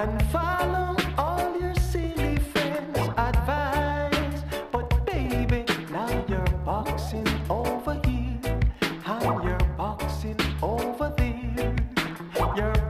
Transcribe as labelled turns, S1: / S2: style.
S1: and follow all your silly friends' advice. But baby, now you're boxing over here, and you're boxing over there. You're